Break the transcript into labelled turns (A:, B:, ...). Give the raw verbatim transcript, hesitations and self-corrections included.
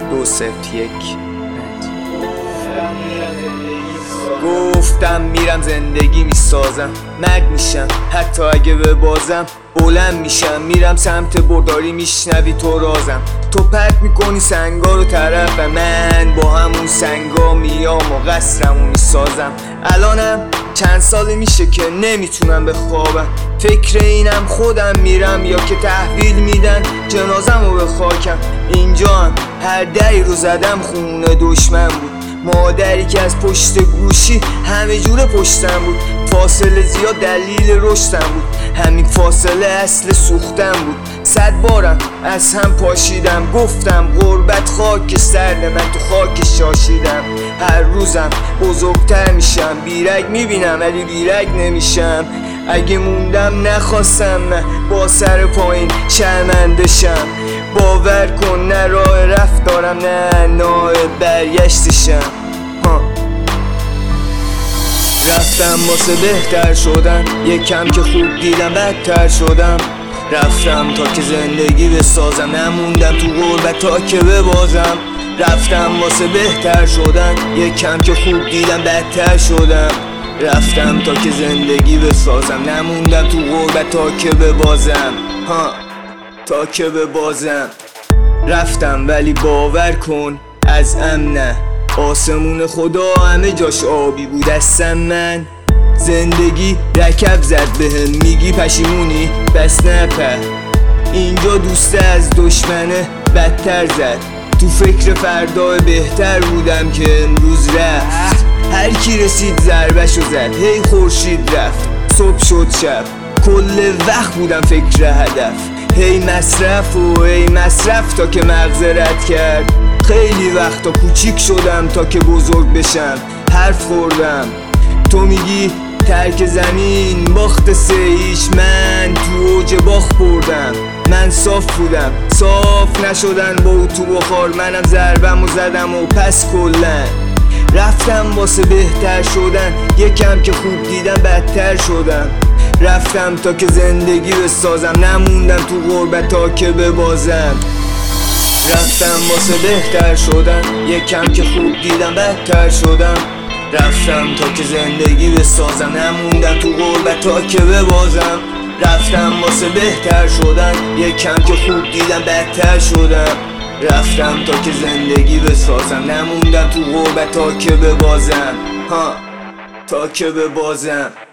A: دو صفر یک. گفتم میرم زندگی میسازم، مرگ میشم حتی اگه ببازم، بلند میشم میرم سمت برداری، میشنوی تو رازم، تو پرت میکنی سنگا رو طرف من، با همون سنگا میام و قصرمو میسازم. الانم چند ساله میشه که نمیتونم بخوابم، فکر اینم خودم میرم یا که تحویل میدن جنازمو به خاکم. اینجا هم هر دری رو زدم خونه دشمن بود، مادری که از پشت گوشی همه جور پشتم بود، فاصله زیاد دلیل رشدم بود، همین فاصله اصل سوختم بود. صد بارم از هم پاشیدم، گفتم غربت خاک سرد من، تو خاک شاشیدم. هر روزم بزرگتر میشم، بیرگ میبینم ولی بیرگ نمیشم. اگه موندم نخواستم من با سر پایین شرمنده شم، باور کن نه راه رفت دارم نه ناه برگشتشم. رفتم واسه بهتر شدن، یکم که خوب دیدم بدتر شدم، رفتم تا که زندگی بسازم، نموندم تو غربت تا که ببازم. رفتم واسه بهتر شدن، یکم که خوب دیدم بدتر شدم، رفتم تا که زندگی بسازم، نموندم تو غربت تا که ببازم. ها تا که ببازم. رفتم ولی باور کن از امنه، آسمون خدا همه جاش آبی بود اصلا من. زندگی رکب زد بهم، میگی پشیمونی پس نپر، اینجا دوسته از دشمنه بدتر زد. تو فکر فردا بهتر بودم که امروز رفت، هر کی رسید ضربشو زد، هی خورشید رفت صبح شد شب، کل وقت بودم فکر هدف، هی مصرف و هی مصرف تا که مغز رد کرد. خیلی وقتا کوچیک شدم تا که بزرگ بشم، حرف خوردم تو میگی ترک زمین باخت سه هیچ، من تو اوج باخت بردم. من صاف بودم صاف نشدن با اتو بخار، منم ضربم و زدم و پس کلن رفتم واسه بهتر شدن، یکم که خوب دیدم بدتر شدم، رفتم تا که زندگی بسازم، نموندم تو غربت تا که ببازم. رفتم واسه بهتر شدن، یکم که خوب دیدم بدتر شدم، رفتم تا که زندگی بسازم، نموندم تو غربت تا که ببازم. رفتم واسه بهتر شدن، یکم که خوب دیدم بدتر شدم، رفتم تا که زندگی بسازم، نموندم تو غربت تا که ببازم. ها تا که ببازم.